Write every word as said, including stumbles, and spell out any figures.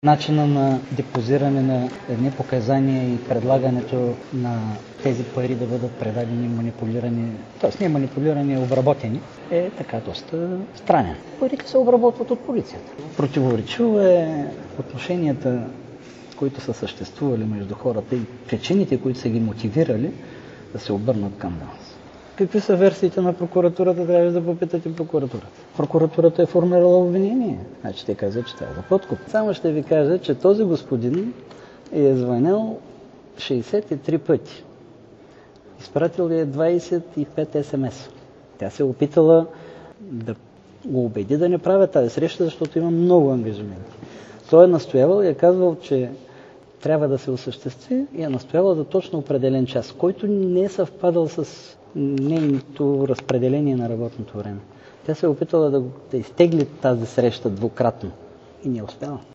Начина на депозиране на едни показания и предлагането на тези пари да бъдат предадени, манипулирани, т.е. не манипулирани, а обработени, е така доста странен. Парите се обработват от полицията. Противоречиво е отношенията, които са съществували между хората и причините, които са ги мотивирали да се обърнат към нас. Какви са версиите на прокуратурата, трябва да попитате прокуратурата. Прокуратурата е формирала обвинение. Значи те казват, че трябва да подкуп. Само ще ви кажа, че този господин е звънял шейсет и три пъти. Изпратил е двайсет и пет ес ем ес. Тя се е опитала да го убеди да не правя тази среща, защото има много ангажименти. Той е настоявал и е казвал, че трябва да се осъществи и е настоявал за точно определен час, който не е съвпадал с нейното разпределение на работното време. Тя се е опитала да, да изтегли тази среща двукратно и не е успяла.